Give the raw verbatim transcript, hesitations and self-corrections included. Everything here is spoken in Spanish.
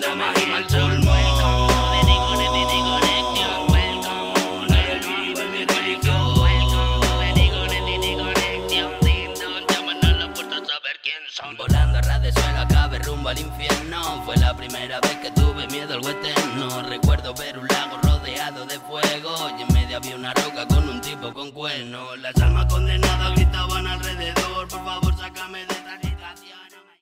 de México al pulmón. Volando a ras de suelo, acabé rumbo al infierno. Fue la primera vez